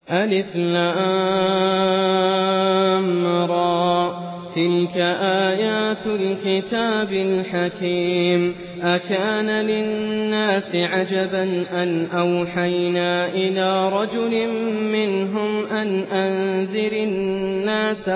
ألف لام را تلك آيات الكتاب الحكيم أكان للناس عجبا أن أوحينا إلى رجل منهم أن أنذر الناس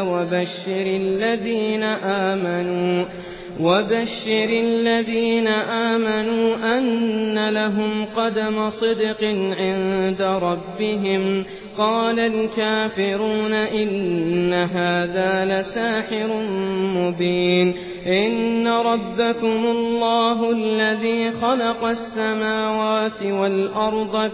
وبشر الذين آمنوا أن لهم قدم صدق عند ربهم قال الكافرون إن هذا لساحر مبين إن ربكم الله الذي خلق السماوات والأرض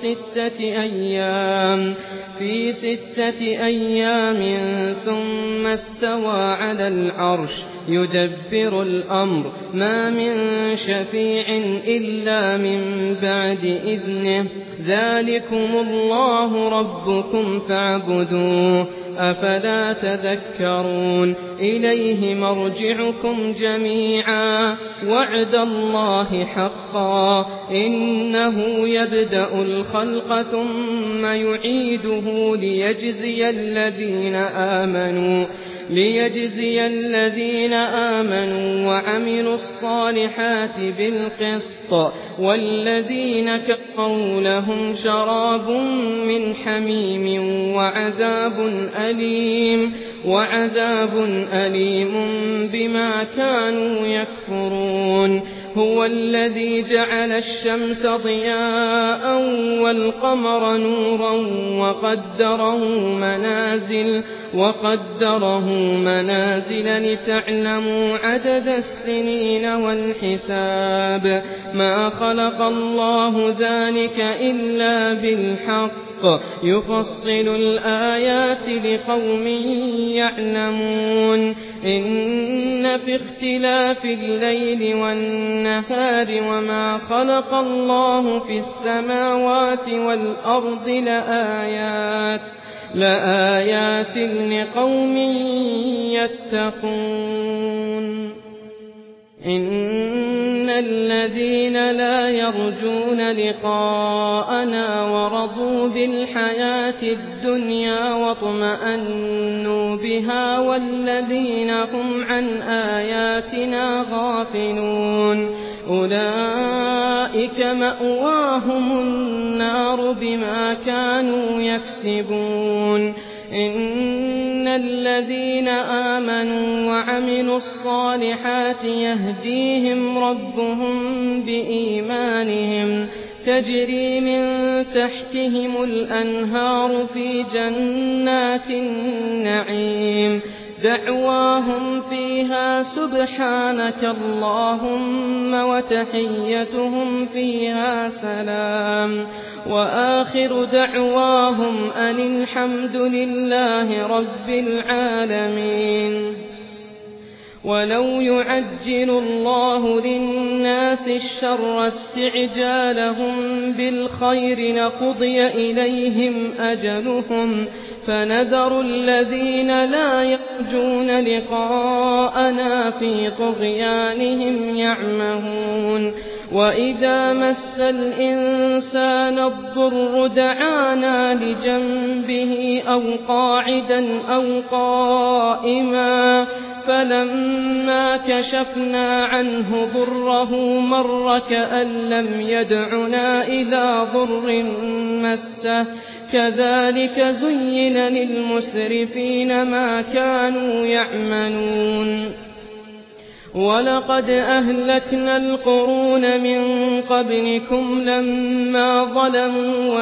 في 6 أيام ثم استوى على العرش يدبر الأمر ما من شفيع إلا من بعد إذنه ذلكم الله ربكم فاعبدوه أفلا تذكرون إليه مرجعكم جميعا وعد الله حقا إنه يبدأ الخلق ثم يعيده ليجزي الذين آمنوا وعملوا الصالحات بالقسط والذين كفروا لهم شراب من حميم وعذاب أليم بما كانوا يكفرون هو الذي جعل الشمس ضياء والقمر نورا وقدره منازل لتعلموا عدد السنين والحساب ما خلق الله ذلك إلا بالحق يفصل الآيات لقوم يعلمون إن في اختلاف الليل والنهار وما خلق الله في السماوات والأرض لآيات لقوم يتقون إن الذين لا يرجون لقاءنا ورضوا بالحياة الدنيا واطمأنوا بها والذين هم عن آياتنا غافلون أولئك مأواهم النار بما كانوا يكسبون إن الذين آمنوا وعملوا الصالحات يهديهم ربهم بإيمانهم تجري من تحتهم الأنهار في جنات النعيم دعواهم فيها سبحانك اللهم وتحيتهم فيها سلام وآخر دعواهم أن الحمد لله رب العالمين ولو يعجل الله للناس الشر استعجالهم بالخير لقضي إليهم أجلهم فنذر الذين لا يرجون لقاءنا في طغيانهم يعمهون وإذا مس الإنسان الضر دعانا لجنبه أو قاعدا أو قائما فلما كشفنا عنه ضره مر كأن لم يدعنا إلى ضر مسه كذلك زين للمسرفين ما كانوا يعملون ولقد أهلكنا القرون من قبلكم لما ظلموا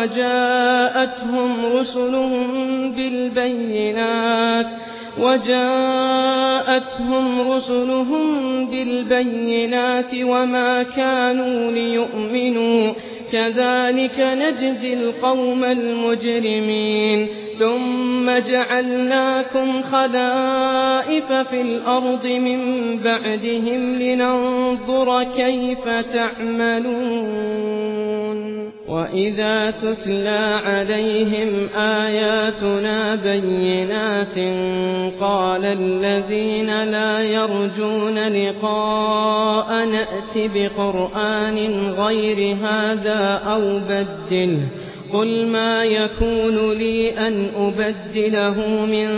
وجاءتهم رسلهم بالبينات وما كانوا ليؤمنوا كذلك نجزي القوم المجرمين ثم جعلناكم خلائف في الأرض من بعدهم لننظر كيف تعملون وإذا تتلى عليهم آياتنا بينات قال الذين لا يرجون لقاء نأت بقرآن غير هذا أو بدله قل ما يكون لي أن أبدله من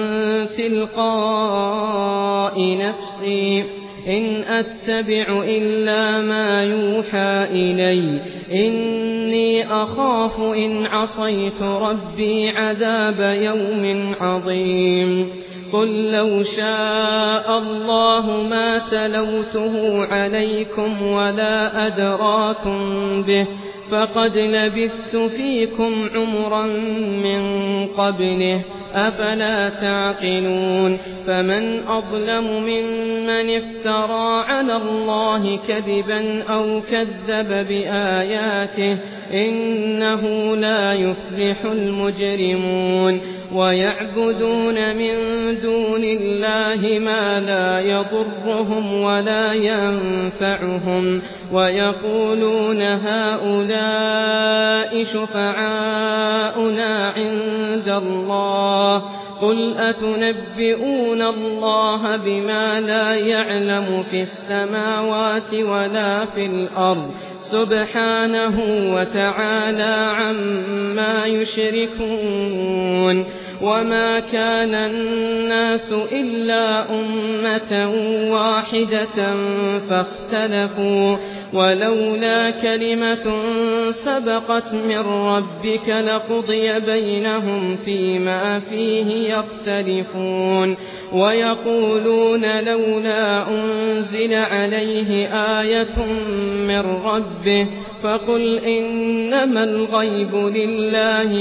تلقاء نفسي إن أتبع إلا ما يوحى إلي إني أخاف إن عصيت ربي عذاب يوم عظيم قل لو شاء الله ما تلوته عليكم ولا أدراكم به فقد لبثت فيكم عمرا من قبله أفلا تعقلون فمن أظلم ممن افترى على الله كذبا أو كذب بآياته إنه لا يفلح المجرمون ويعبدون من دون الله ما لا يضرهم ولا ينفعهم ويقولون هؤلاء شفعاؤنا عند الله قل أتنبئون الله بما لا يعلم في السماوات ولا في الأرض سبحانه وتعالى عما يشركون وما كان الناس إلا أمة واحدة فاختلفوا ولولا كلمة سبقت من ربك لقضي بينهم فيما فيه يختلفون ويقولون لولا أنزل عليه آية من ربه فقل إنما الغيب لله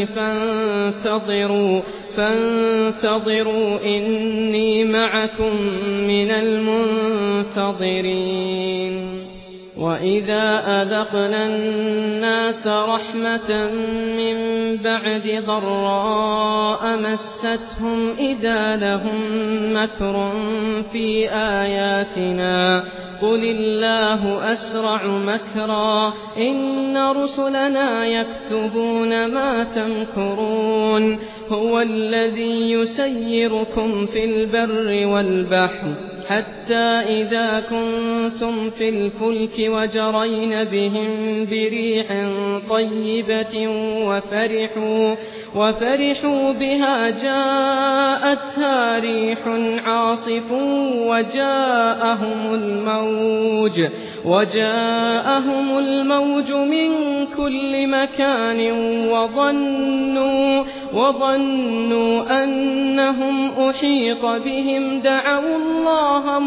فانتظروا إني معكم من المنتظرين وإذا أذقنا الناس رحمة من بعد ضراء مستهم إذا لهم مكر في آياتنا قل الله أسرع مكرا إن رسلنا يكتبون ما تمكرون هو الذي يسيركم في البر والبحر حتى إذا كنتم في الفلك وجرين بهم بريح طيبة وفرحوا بها جاءتها ريح عاصف وجاءهم الموج من كل مكان وظنوا أنهم أحيط بهم دعوا الله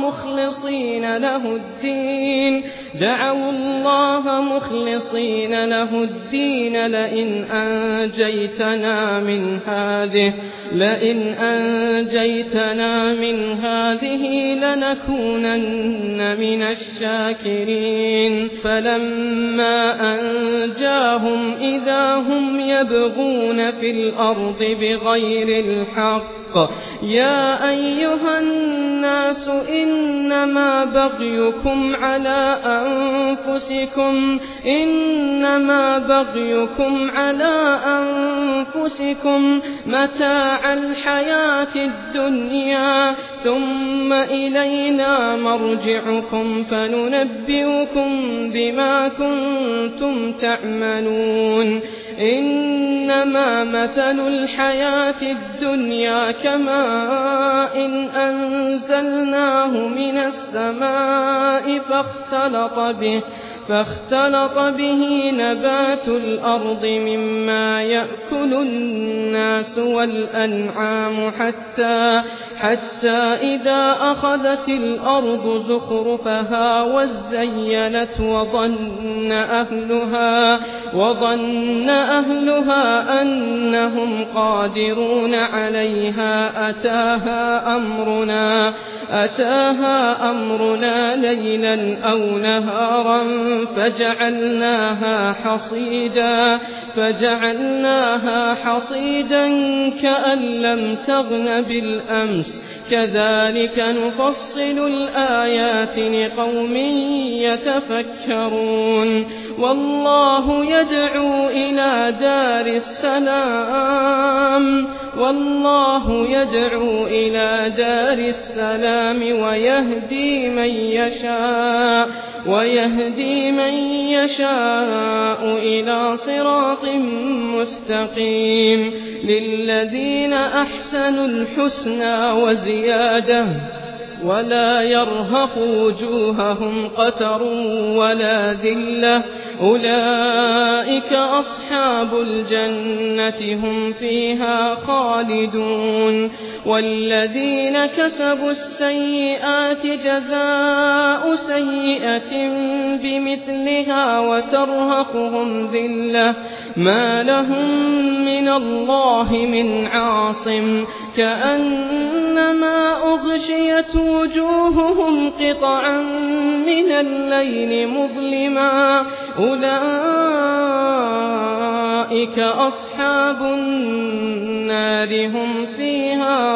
مخلصين له الدين لئن أنجيتنا من هذه لنكونن من الشاكرين فلما أنجاهم إذا هم يبغون في الأرض بغير الحق يا أيها الناس إنما بغيكم على أنفسكم متاع الحياة الدنيا ثم إلينا مرجعكم فننبئكم بما كنتم تعملون إنما مثل الحياة الدنيا كماء أنزلناه من السماء فاختلط به نبات الأرض مما يأكل الناس والأنعام حتى إذا أخذت الأرض زخرفها وزينت وظن أهلها أنهم قادرون عليها أتاها أمرنا ليلا أو نهارا فجعلناها حصيدا كأن لم تغن بالأمس كذلك نفصل الآيات لقوم يتفكرون والله يدعو إلى دار السلام ويهدي من يشاء ويهدي من يشاء إلى صراط مستقيم للذين أحسنوا الحسنى وزيادة ولا يرهق وجوههم قتر ولا ذلة أولئك أصحاب الجنة هم فيها خالدون والذين كسبوا السيئات جزاء سيئة بمثلها وترهقهم ذلة ما لهم من الله من عاصم كأنما أغشيت وجوههم قطعا من الليل مظلما أولئك أصحاب النار هم فيها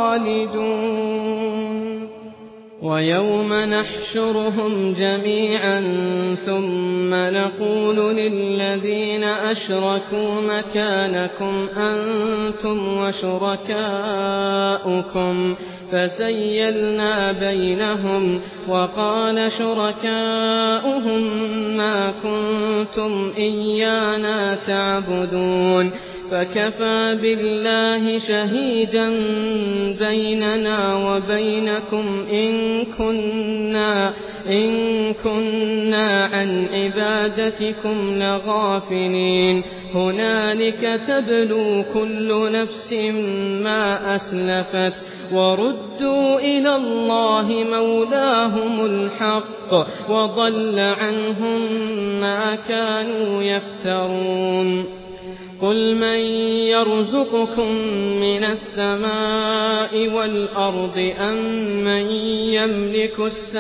خالدون ويوم نحشرهم جميعا ثم نقول للذين أشركوا مكانكم أنتم وشركاؤكم فسيلنا بينهم وقال شركاؤهم ما كنتم إيانا تعبدون فكفى بالله شهيدا بيننا وبينكم إن كنا عن عبادتكم لغافلين هنالك تبلو كل نفس ما أسلفت وردوا إلى الله مولاهم الحق وضل عنهم ما كانوا يفترون قل من يرزقكم من السماء والأرض أم من يملك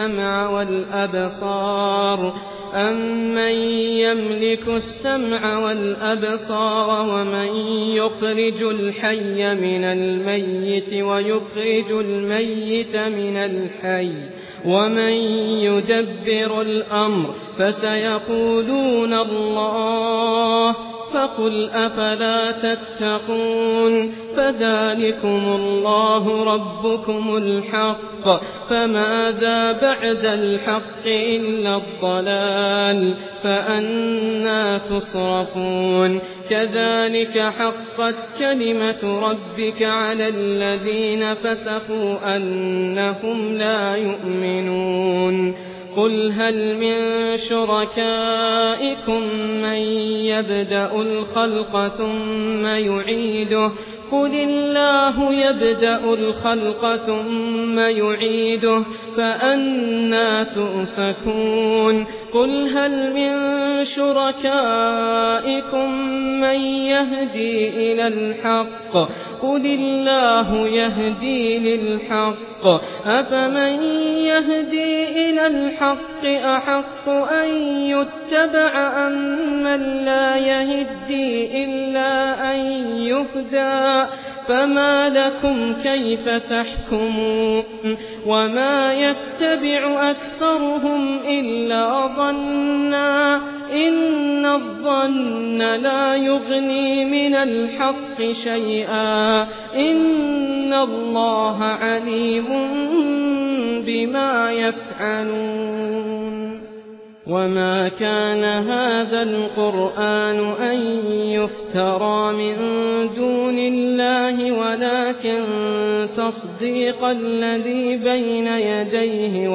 السمع والأبصار ومن يخرج الحي من الميت ويخرج الميت من الحي ومن يدبر الأمر فسيقولون الله فقل أفلا تتقون فذلكم الله ربكم الحق فماذا بعد الحق إلا الضلال فأنى تصرفون كذلك حقت كلمة ربك على الذين فسقوا أنهم لا يؤمنون قل هل من شركائكم من يبدأ الخلق ثم يعيده قل الله يبدأ الخلق ثم يعيده فأنى تؤفكون قل هل من شركائكم من يهدي إلى الحق قل الله يهدي للحق أفمن يهدي إلى الحق أحق أن يتبع أم من لا يهدي إلا أن يهدى فما لكم كيف تحكمون وما يتبع أكثرهم إلا ظنا إن الظن لا يغني من الحق شيئا إن الله عليم بما يفعلون وما كان هذا القرآن أن يفترى من دون الله ولكن تصديق الذي بين يديه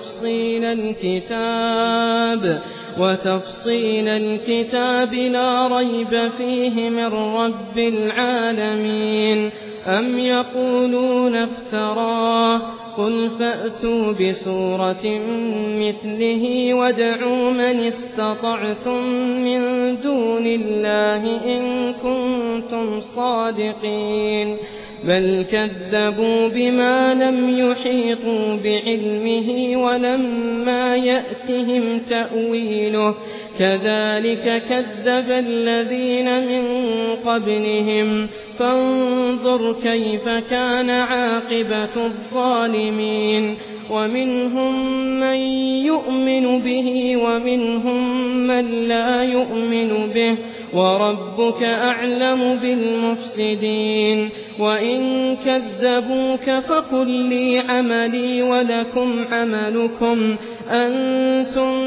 وتفصيل الكتاب لا ريب فيه من رب العالمين أم يقولون افتراه قل فأتوا بسورة مثله وادعوا من استطعتم من دون الله إن كنتم صادقين بل كذبوا بما لم يحيطوا بعلمه ولما يأتهم تأويله كذلك كذب الذين من قبلهم فانظر كيف كان عاقبة الظالمين ومنهم من يؤمن به ومنهم من لا يؤمن به وربك أعلم بالمفسدين وإن كذبوك فقل لي عملي ولكم عملكم أنتم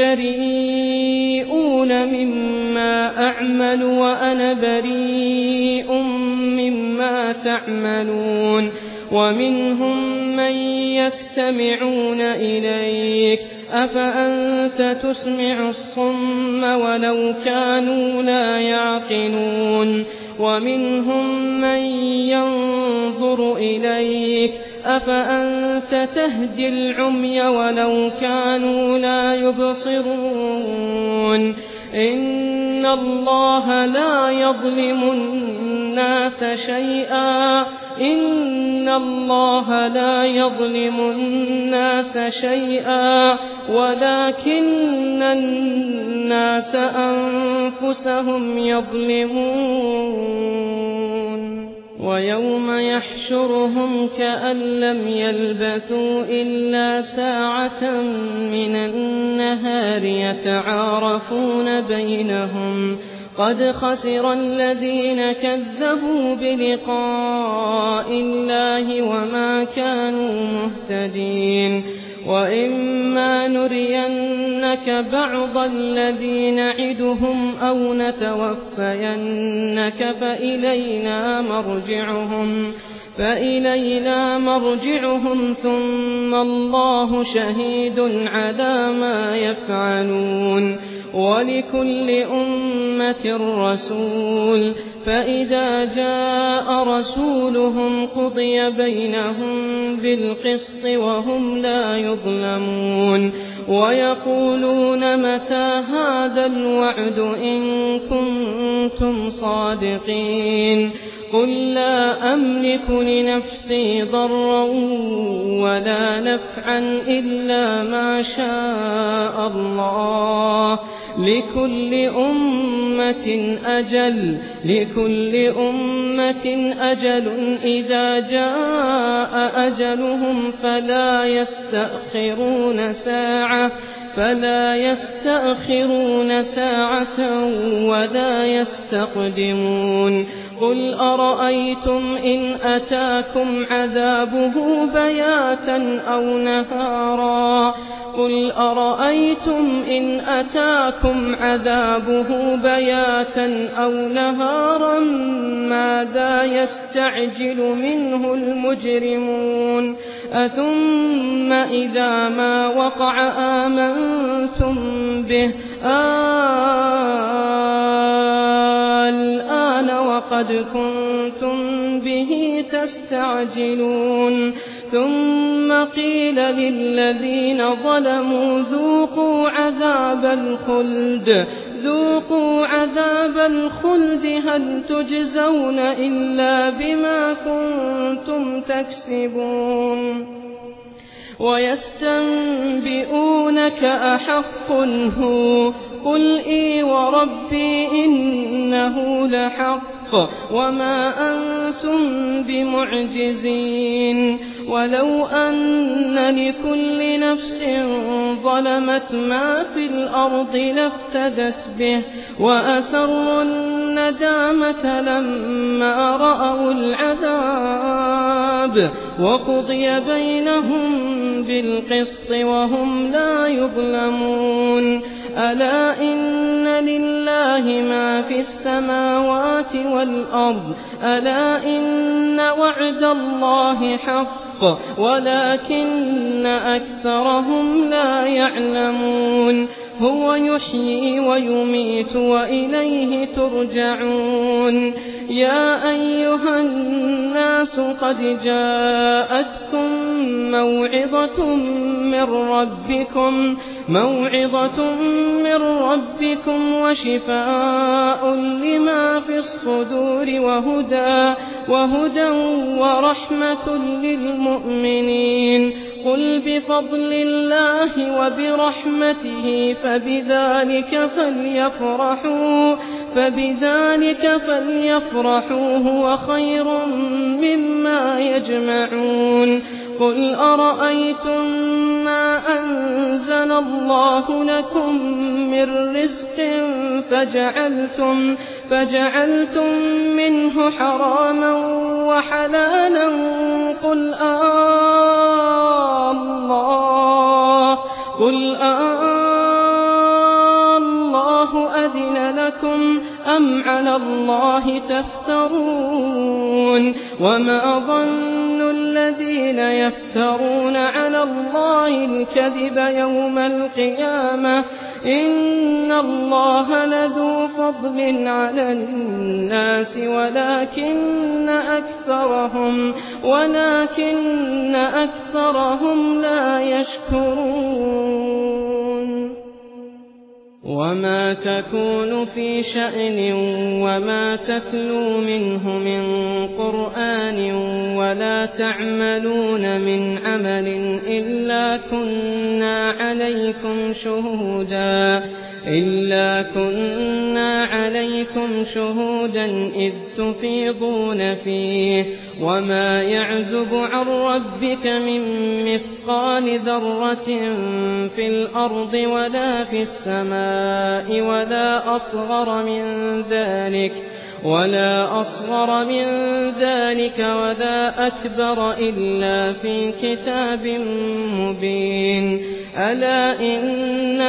بريئون مما أعمل وأنا بريء مما تعملون ومنهم من يستمعون إليك أفأنت تسمع الصم ولو كانوا لا يعقلون ومنهم من ينظر إليك أفأنت تهدي العمي ولو كانوا لا يبصرون إن الله لا يظلم الناس شيئا إن الله لا يظلم الناس شيئا ولكن الناس أنفسهم يظلمون ويوم يحشرهم كأن لم يلبثوا إلا ساعة من النهار يتعارفون بينهم قد خسر الذين كذبوا بلقاء الله وما كانوا مهتدين وإما نرينك بعض الذي نعدهم أو نتوفينك فإلينا مرجعهم ثم الله شهيد على ما يفعلون ولكل أمة رسول فإذا جاء رسولهم قضي بينهم بالقسط وهم لا يظلمون ويقولون متى هذا الوعد إن كنتم صادقين قل لا أملك لنفسي ضرا ولا نفعا إلا ما شاء الله لكل أمة أجل إذا جاء أجلهم فلا يستأخرون ساعة ولا يستقدمون قل أرأيتم إن أتاكم عذابه بياتا أو نهارا ماذا يستعجل منه المجرمون أثم إذا ما وقع آمنتم به الآن وقد كنتم به تستعجلون ثم قيل للذين ظلموا ذوقوا عذاب الخلد هل تجزون إلا بما كنتم تكسبون ويستنبئونك أحق هو قل إي وربي إنه لحق وما أنتم بمعجزين ولو أن لكل نفس ظلمت ما في الأرض لافتدت به وأسروا الندامة لما رأوا العذاب وقضي بينهم بالقسط وهم لا يظلمون ألا إن لله ما في السماوات والأرض ألا إن وعد الله حق ولكن أكثرهم لا يعلمون هو يحيي ويميت وإليه ترجعون يا أيها الناس قد جاءتكم موعظة من ربكم وشفاء لما في الصدور وهدى ورحمة للمؤمنين قل بفضل الله وبرحمته فبذلك فليفرحوا هو خير مما يجمعون قل أرأيتم ما أنزل الله لكم من رزق فجعلتم منه حراما وحلالا قل على الله تفترون وما ظن الذين يفترون على الله الكذب يوم القيامة إن الله لذو فضل على الناس ولكن أكثرهم لا يشكرون وما تكون في شأن وما تتلو منه من قرآن ولا تعملون من عمل إلا كنا عليكم شهودا إذ تفيضون فيه وما يعزب عن ربك من مثقال ذرة في الأرض ولا في السماء ولا أصغر من ذلك ولا أكبر إلا في كتاب مبين ألا إن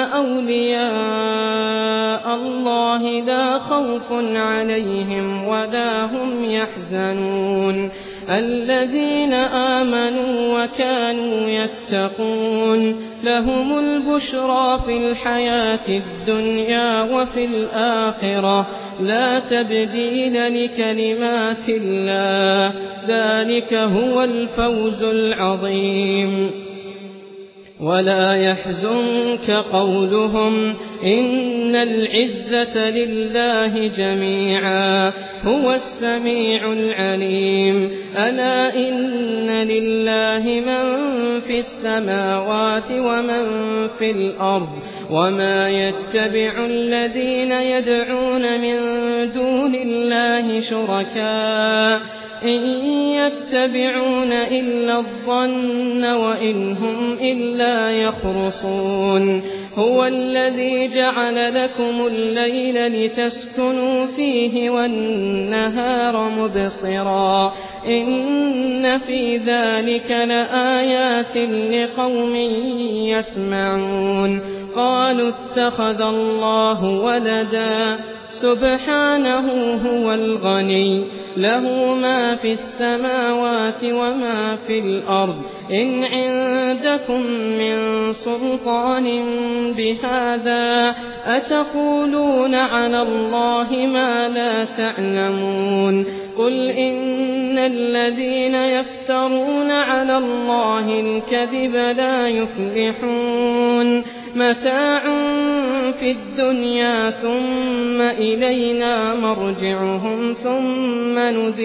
أولياء الله لا خوف عليهم ولا هم يحزنون الذين آمنوا وكانوا يتقون لهم البشرى في الحياة الدنيا وفي الآخرة لا تبديل لكلمات الله ذلك هو الفوز العظيم ولا يحزنك قولهم إن العزة لله جميعا هو السميع العليم ألا إن لله من في السماوات ومن في الأرض وما يتبع الذين يدعون من دون الله شركاء إن يتبعون إلا الظن وإن هم إلا يخرصون هو الذي جعل لكم الليل لتسكنوا فيه والنهار مبصرا إن في ذلك لآيات لقوم يسمعون قالوا اتخذ الله ولدا سبحانه هو الغني له ما في السماوات وما في الأرض إن عندكم من سلطان بهذا أتقولون على الله ما لا تعلمون قل إن الذين يفترون على الله الكذب لا يفلحون متاع في الدنيا ثم إلينا مرجعهم ثم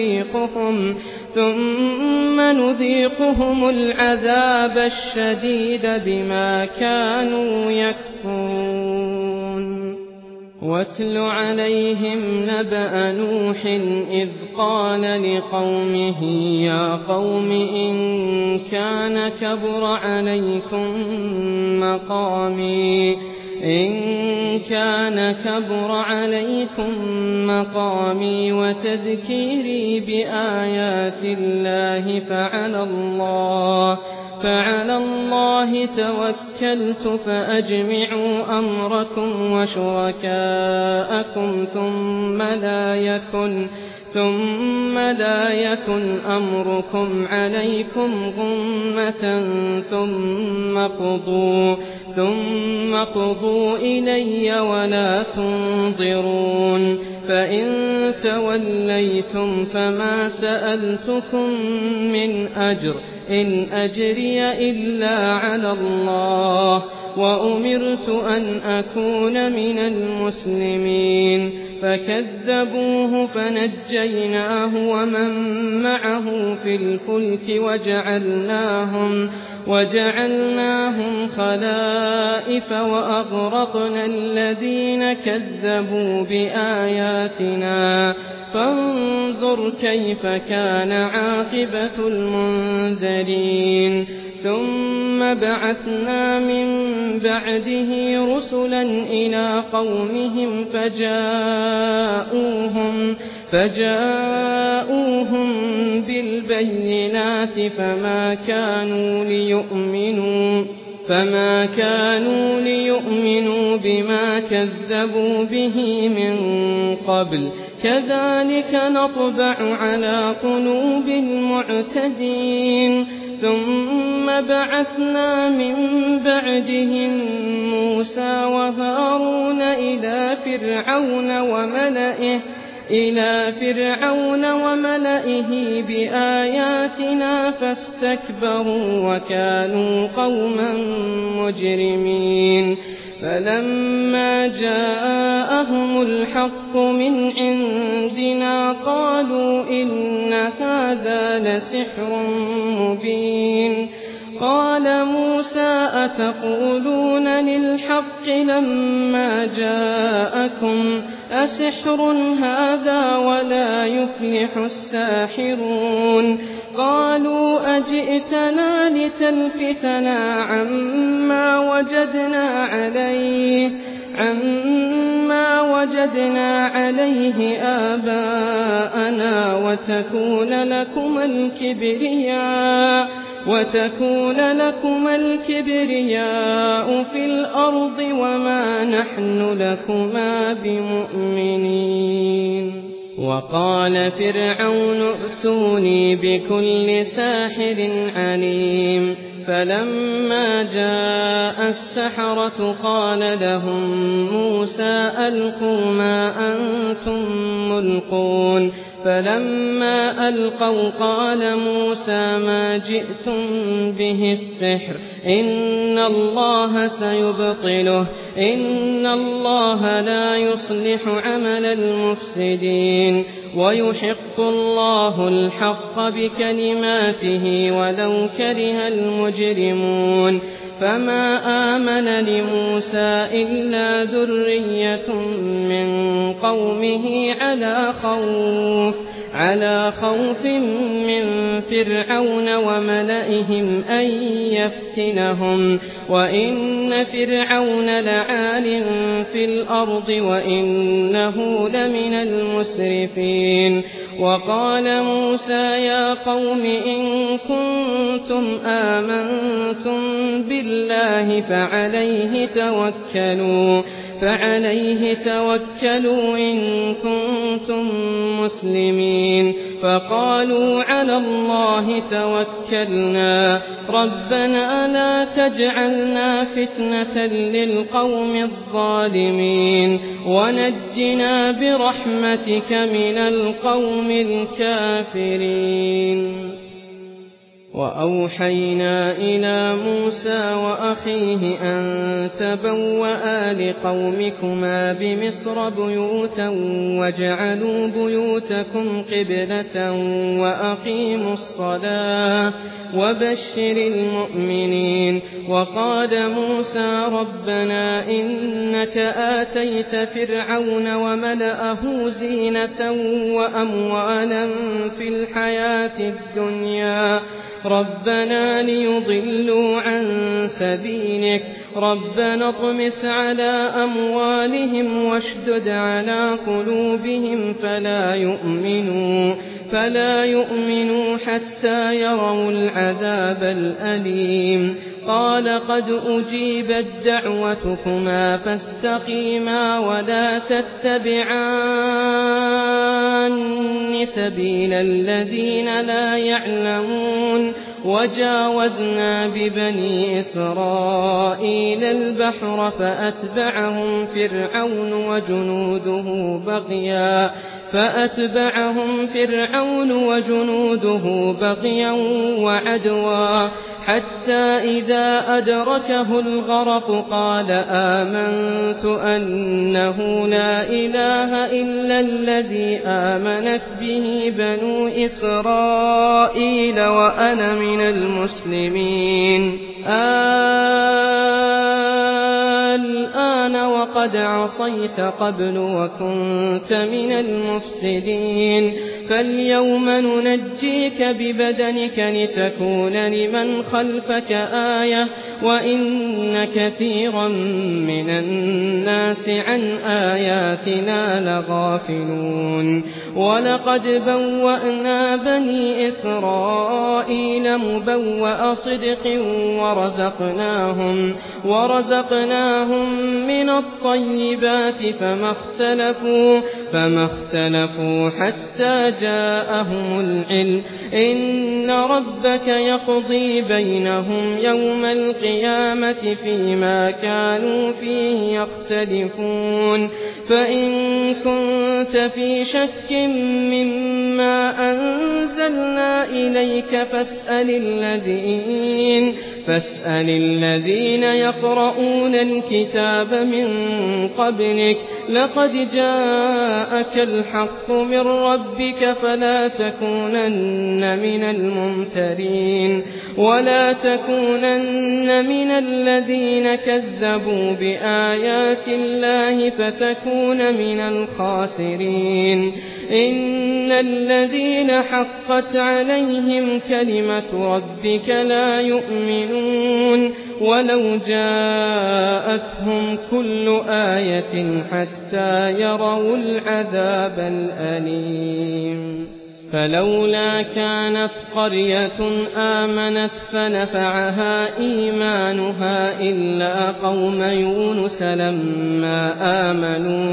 نذيقهم العذاب الشديد بما كانوا يكفرون واتل عليهم نبأ نوح إذ قال لقومه يا قوم إن كان كبر عليكم مقامي وتذكيري بآيات الله فعلى الله توكلت فأجمعوا أمركم وشركاءكم ثم لا يكن أمركم عليكم غمة ثم قضوا إلي ولا تنظرون فإن توليتم فما سألتكم من أجر إن أجري إلا على الله وأمرت أن أكون من المسلمين فكذبوه فنجيناه ومن معه في الفلك وجعلناهم خلائف وأغرقنا الذين كذبوا بآياتنا فانظر كيف كان عاقبة المنذرين ثم بعثنا من بعده رسلا إلى قومهم فجاءوهم بالبينات فما كانوا ليؤمنوا بما كذبوا به من قبل كذلك نطبع على قلوب المعتدين ثم بعثنا من بعدهم موسى وهارون إلى فرعون وملئه بآياتنا فاستكبروا وكانوا قوما مجرمين فلما جاءهم الحق من عندنا قالوا إن هذا لسحر مبين قال موسى أتقولون للحق لما جاءكم أسحر هذا ولا يفلح الساحرون قالوا أجئتنا لتلفتنا عما وجدنا عليه آباءنا وتكون لكم الكبرياء في الأرض وما نحن لكما بمؤمنين وقال فرعون ائتوني بكل ساحر عليم فلما جاء السحرة قال لهم موسى ألقوا ما أنتم ملقون فلما ألقوا قال موسى ما جئتم به السحر إن الله سيبطله إن الله لا يصلح عمل المفسدين ويحق الله الحق بكلماته ولو كره المجرمون فما آمن لموسى إلا ذرية من قومه على خوف من فرعون وملئهم أن يفتنهم وإن فرعون لعال في الأرض وإنه لمن المسرفين وقال موسى يا قوم إن كنتم آمنتم بالله فعليه توكلوا إن كنتم مسلمين فقالوا على الله توكلنا ربنا لا تجعلنا فتنة للقوم الظالمين ونجنا برحمتك من القوم الكافرين وأوحينا إلى موسى وأخيه أن تبوأ لقومكما بمصر بيوتا واجعلوا بيوتكم قبلة وأقيموا الصلاة وبشر المؤمنين وقال موسى ربنا إنك آتيت فرعون وملأه زينة وأموالا في الحياة الدنيا ربنا ليضلوا عن سبيلك ربنا اطمس على أموالهم واشدد على قلوبهم فلا يؤمنوا حتى يروا العذاب الأليم قال قد أجيبت دعوتكما فاستقيما ولا تتبعان سبيل الذين لا يعلمون وجاوزنا ببني إسرائيل البحر فأتبعهم فرعون وجنوده بغيا وعدوا حتى إذا أدركه الغرق قال آمنت أنه لا إله إلا الذي آمنت به بنو إسرائيل وأنا من المسلمين الآن وقد عصيت قبل وكنت من المفسدين فاليوم ننجيك ببدنك لتكون لمن خلفك آية وإن كثيرا من الناس عن آياتنا لغافلون ولقد بوأنا بني إسرائيل مبوأ صدق ورزقناهم من الطيبات فما اختلفوا حتى جاءهم العلم إن ربك يقضي بينهم يوم القيامة فيما كانوا فيه يختلفون فإن كنت في شك مما أنزلنا إليك فاسأل الذين يقرؤون الكتاب من قبلك لقد جاءك الحق من ربك فلا تكونن من الممترين ولا تكونن من الذين كذبوا بآيات الله فتكون من الخاسرين إن الذين حقت عليهم كلمة ربك لا يؤمنون ولو جاءتهم كل آية حتى يروا العذاب الأليم فلولا كانت قرية آمنت فنفعها إيمانها إلا قوم يونس لما آمنوا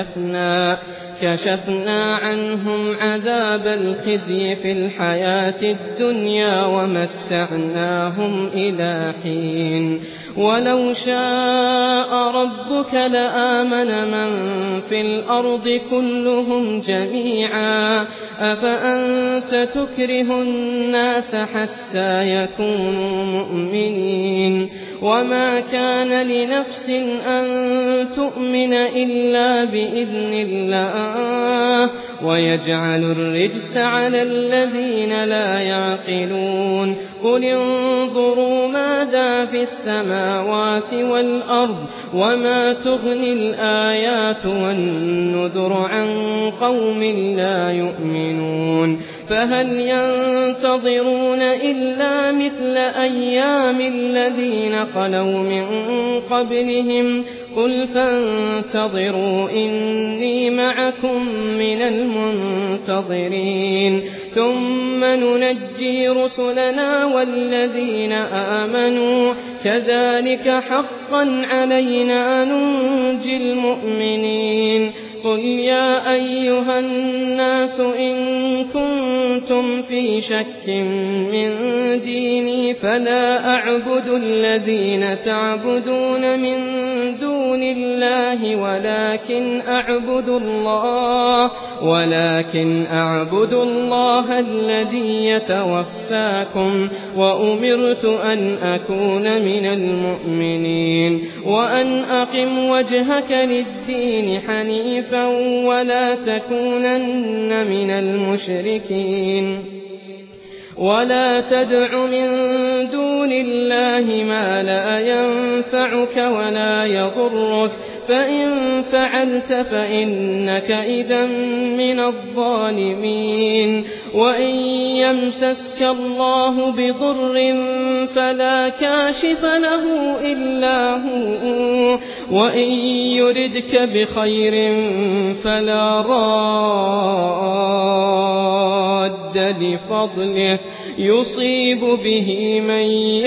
كشفنا عنهم عذاب الخزي في الحياة الدنيا ومتعناهم إلى حين ولو شاء ربك لآمن من في الأرض كلهم جميعا أفأنت تكره الناس حتى يكونوا مؤمنين وما كان لنفس أن تؤمن إلا بإذن الله ويجعل الرجس على الذين لا يعقلون قل انظروا ماذا في السماوات والأرض وما تغني الآيات والنذر عن قوم لا يؤمنون فهل ينتظرون إلا مثل أيام الذين خلوا من قبلهم قل فانتظروا إني معكم من المنتظرين ثم ننجي رسلنا والذين آمنوا كذلك حقا علينا ننجي المؤمنين قل يا أيها الناس إن كنتم في شك من ديني فلا أعبد الذين تعبدون من دون الله ولكن أعبد الله الذي يتوفاكم وأمرت أن أكون من المؤمنين وأن أقم وجهك للدين حنيفا ولا تكونن من المشركين ولا تدع من دون الله ما لا ينفعك ولا يضرك فإن فعلت فإنك إذا من الظالمين وإن يمسسك الله بضر فلا كاشف له إلا هو وإن يردك بخير فلا راد لفضله يصيب به من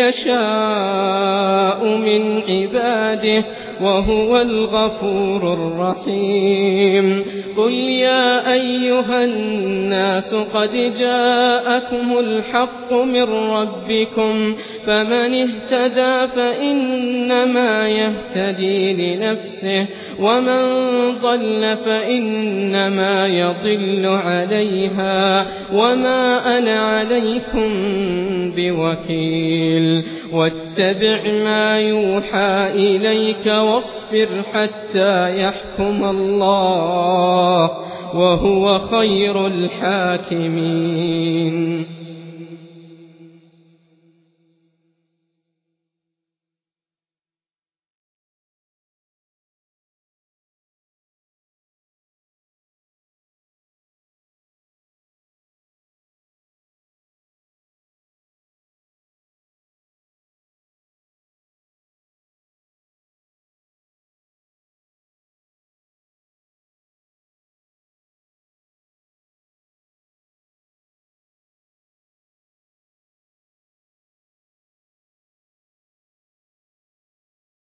يشاء من عباده وهو الغفور الرحيم قل يا أيها الناس قد جاءكم الحق من ربكم فمن اهتدى فإنما يهتدي لنفسه ومن ضل فإنما يضل عليها وما أنا عليكم بوكيل واتبع ما يوحى إليك واصبر حتى يحكم الله وهو خير الحاكمين